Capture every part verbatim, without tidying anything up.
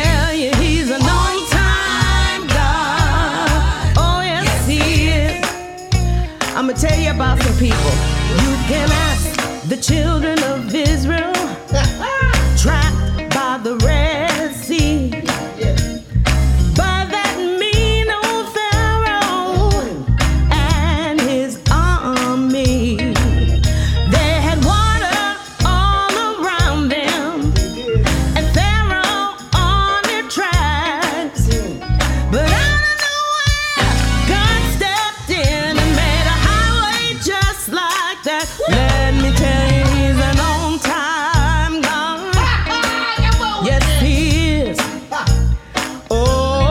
tell you he's an on-time God. Oh, yes, he is. I'ma tell you about some people. You can ask the children of Israel, trapped by the Red Sea. By that mean old Pharaoh and his army. They had water all around them, and Pharaoh on their tracks. But out of nowhere, God stepped in and made a highway just like that. Let me tell you, he's an on-time God. Yes, he is. Oh,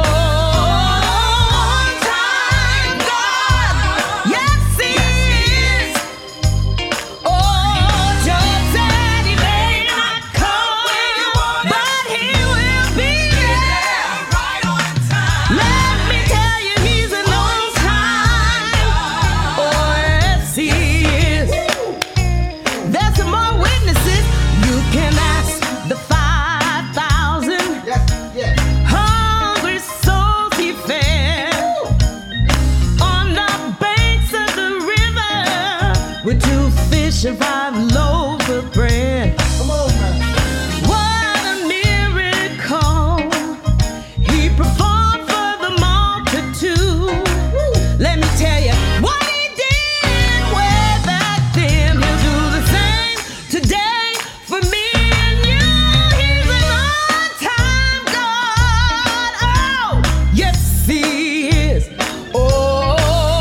on-time God. Yes, he is. Oh, Job said he may not come, but he will be there right on time. Let me tell you, he's an on-time. Oh, yes, he is. There's some more witnesses. You can ask the five thousand hungry souls he fed on the banks of the river with two fish and five loaves of bread. Come on, man. What a miracle he performed for the multitude. Let me tell you what he did way back then. He'll do the same today for me and you. He's an on-time God. Oh, yes, he is. Oh,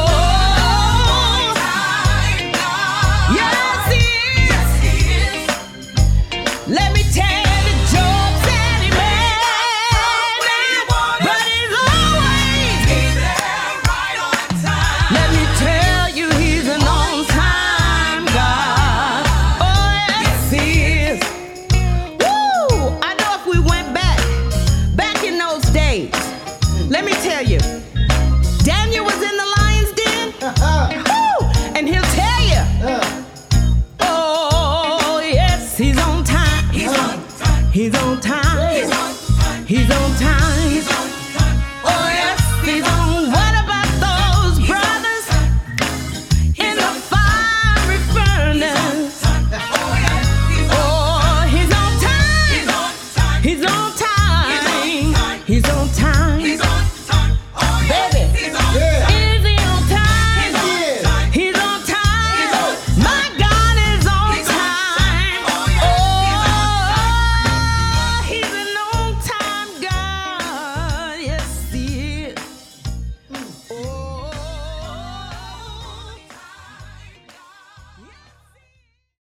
yes, he is. Let me tell you, Job said he may not, but he's always there right on time. Let me tell you, he's an on-time God. Oh, yes, he is. Woo! I know if we went back, back in those days, let me tell you, Daniel was in the lion's den. Woo! And he'll tell you, oh, yes, he's on time. He's on time. He's on time. He's on time. He's on time. Oh, yes, he's on